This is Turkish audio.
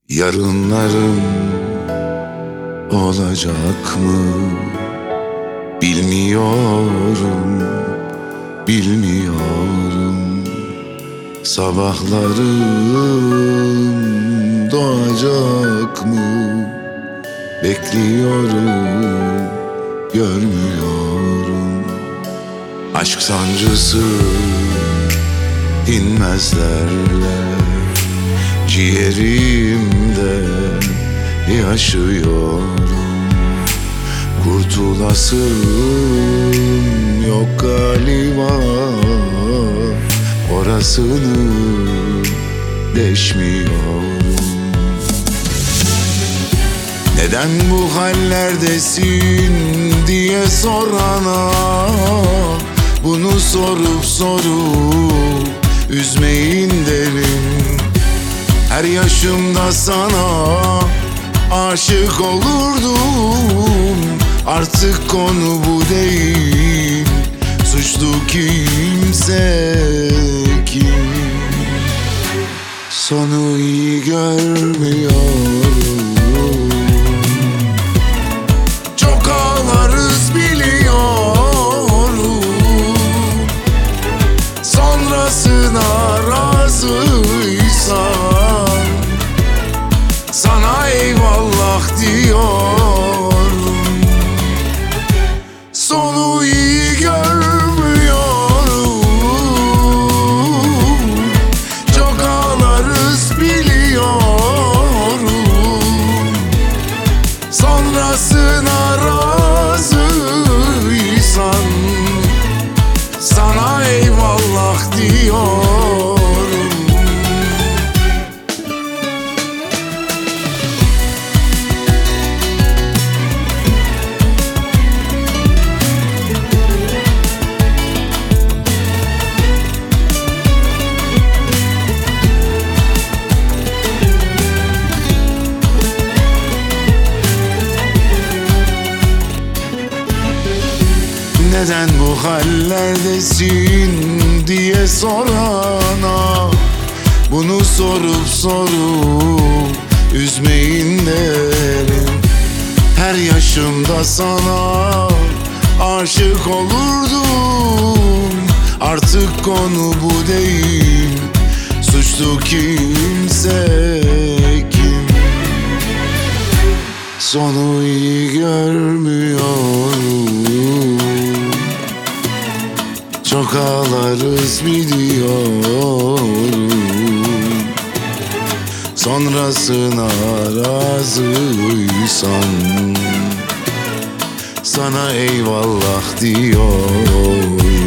Yarınlarım olacak mı? Bilmiyorum, bilmiyorum. Sabahlarım doğacak mı? Bekliyorum, görmüyorum. Aşk sancısı inmez derler. Ciğerimde yaşıyorum. Kurtulasım yok galiba. Orasını deşmiyorum. Neden bu hallerdesin diye sorana, bunu sorup üzmeyin derim. Her yaşımda sana aşık olurdum. Artık konu bu değil, suçlu kimse kim? Sonu iyi görmüyorum. Çok ağlarız biliyorum. Sonrasına razıysan sana eyvallah diyorum. Sonu iyi görmüyorum. Çok ağlarız biliyorum. Sonrasına razıysan sana eyvallah diyorum. Neden bu hallerdesin diye sorana, bunu sorup üzmeyin derim. Her yaşımda sana aşık olurdum. Artık konu bu değil, suçlu kimse kim? Sonu iyi görmüyorum. Çok ağlarız biliyorum. Sonrasına razıysan sana eyvallah diyorum.